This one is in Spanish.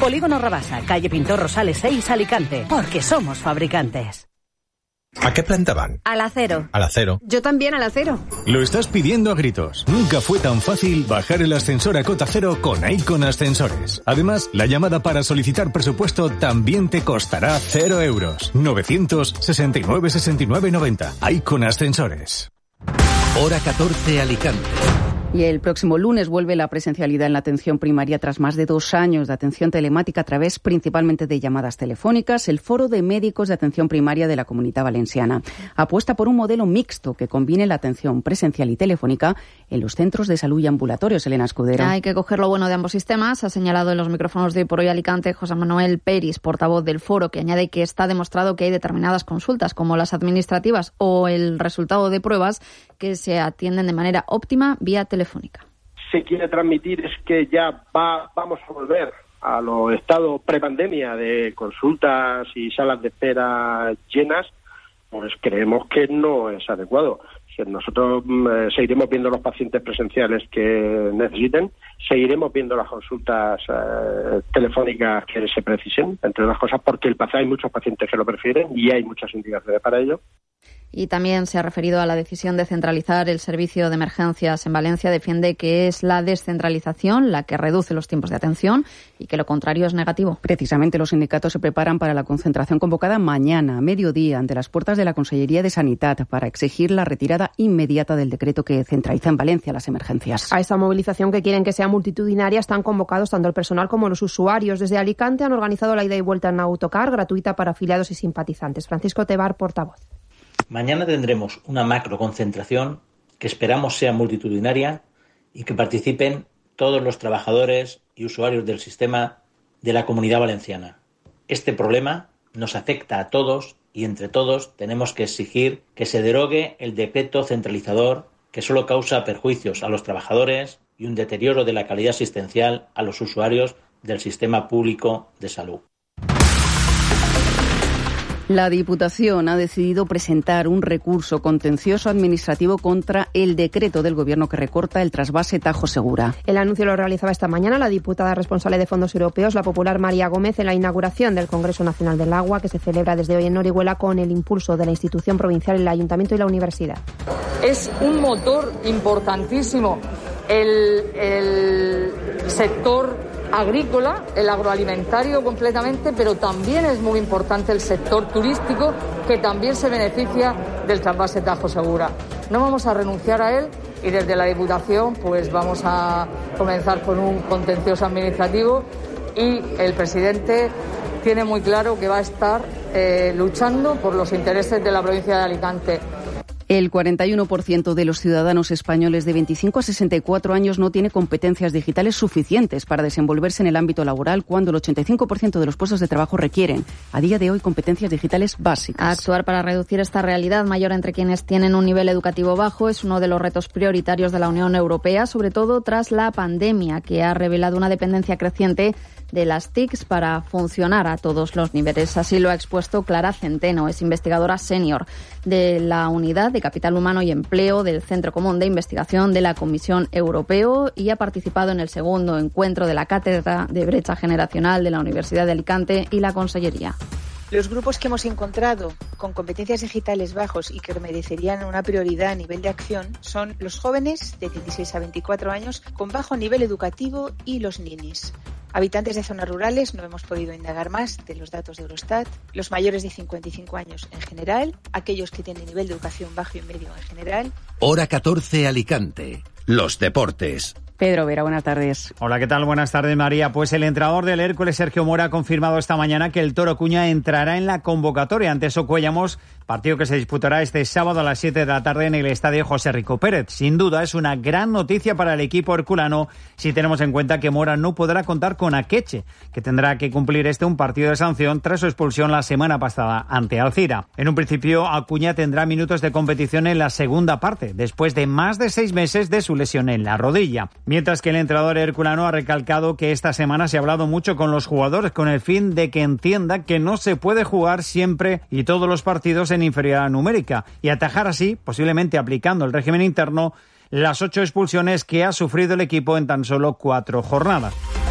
Polígono Rabasa, calle Pintor Rosales 6, Alicante. Porque somos fabricantes. ¿A qué planta van? Al acero. Al acero. Yo también al acero. Lo estás pidiendo a gritos. Nunca fue tan fácil bajar el ascensor a cota cero con Icon Ascensores. Además, la llamada para solicitar presupuesto también te costará 0 euros. 969 69 90. Icon Ascensores. Hora 14, Alicante. Y el próximo lunes vuelve la presencialidad en la atención primaria tras más de 2 años de atención telemática a través principalmente de llamadas telefónicas. El Foro de Médicos de Atención Primaria de la Comunidad Valenciana apuesta por un modelo mixto que combine la atención presencial y telefónica en los centros de salud y ambulatorios. Elena Escudero. Hay que coger lo bueno de ambos sistemas, ha señalado en los micrófonos de Hoy por Hoy Alicante José Manuel Peris, portavoz del foro, que añade que está demostrado que hay determinadas consultas, como las administrativas o el resultado de pruebas, que se atienden de manera óptima vía telefónica. Se quiere transmitir es que ya vamos a volver a los estados prepandemia de consultas y salas de espera llenas, pues creemos que no es adecuado. Nosotros seguiremos viendo los pacientes presenciales que necesiten, seguiremos viendo las consultas telefónicas que se precisen, entre otras cosas porque hay muchos pacientes que lo prefieren y hay muchas indicaciones para ello. Y también se ha referido a la decisión de centralizar el servicio de emergencias en Valencia. Defiende que es la descentralización la que reduce los tiempos de atención y que lo contrario es negativo. Precisamente los sindicatos se preparan para la concentración convocada mañana a mediodía ante las puertas de la Consellería de Sanidad para exigir la retirada inmediata del decreto que centraliza en Valencia las emergencias. A esta movilización, que quieren que sea multitudinaria, están convocados tanto el personal como los usuarios. Desde Alicante han organizado la ida y vuelta en autocar gratuita para afiliados y simpatizantes. Francisco Tebar, portavoz. Mañana tendremos una macroconcentración que esperamos sea multitudinaria y que participen todos los trabajadores y usuarios del sistema de la Comunidad Valenciana. Este problema nos afecta a todos y entre todos tenemos que exigir que se derogue el decreto centralizador que solo causa perjuicios a los trabajadores y un deterioro de la calidad asistencial a los usuarios del sistema público de salud. La Diputación ha decidido presentar un recurso contencioso administrativo contra el decreto del Gobierno que recorta el trasvase Tajo Segura. El anuncio lo realizaba esta mañana la diputada responsable de Fondos Europeos, la popular María Gómez, en la inauguración del Congreso Nacional del Agua, que se celebra desde hoy en Orihuela con el impulso de la institución provincial, el Ayuntamiento y la Universidad. Es un motor importantísimo el sector agrícola, el agroalimentario completamente, pero también es muy importante el sector turístico, que también se beneficia del trasvase Tajo Segura. No vamos a renunciar a él y desde la Diputación pues vamos a comenzar con un contencioso administrativo y el presidente tiene muy claro que va a estar luchando por los intereses de la provincia de Alicante. El 41% de los ciudadanos españoles de 25 a 64 años no tiene competencias digitales suficientes para desenvolverse en el ámbito laboral, cuando el 85% de los puestos de trabajo requieren, a día de hoy, competencias digitales básicas. Actuar para reducir esta realidad mayor entre quienes tienen un nivel educativo bajo es uno de los retos prioritarios de la Unión Europea, sobre todo tras la pandemia, que ha revelado una dependencia creciente de las TICs para funcionar a todos los niveles. Así lo ha expuesto Clara Centeno, es investigadora senior de la Unidad de Capital Humano y Empleo del Centro Común de Investigación de la Comisión Europea y ha participado en el segundo encuentro de la Cátedra de Brecha Generacional de la Universidad de Alicante y la Consellería. Los grupos que hemos encontrado con competencias digitales bajos y que merecerían una prioridad a nivel de acción son los jóvenes de 16 a 24 años con bajo nivel educativo y los ninis. Habitantes de zonas rurales, no hemos podido indagar más de los datos de Eurostat, los mayores de 55 años en general, aquellos que tienen nivel de educación bajo y medio en general. Hora 14, Alicante. Los deportes. Pedro Vera, buenas tardes. Hola, ¿qué tal? Buenas tardes, María. Pues el entrenador del Hércules, Sergio Mora, ha confirmado esta mañana que el Toro Cuña entrará en la convocatoria ante Socuellamos, partido que se disputará este sábado a las 7 de la tarde en el estadio José Rico Pérez. Sin duda es una gran noticia para el equipo herculano si tenemos en cuenta que Mora no podrá contar con Akeche, que tendrá que cumplir un partido de sanción tras su expulsión la semana pasada ante Alcira. En un principio, Acuña tendrá minutos de competición en la segunda parte, después de más de 6 meses de su lesión en la rodilla. Mientras que el entrenador herculano ha recalcado que esta semana se ha hablado mucho con los jugadores con el fin de que entienda que no se puede jugar siempre y todos los partidos en inferioridad numérica y atajar así, posiblemente aplicando el régimen interno, las 8 expulsiones que ha sufrido el equipo en tan solo 4 jornadas.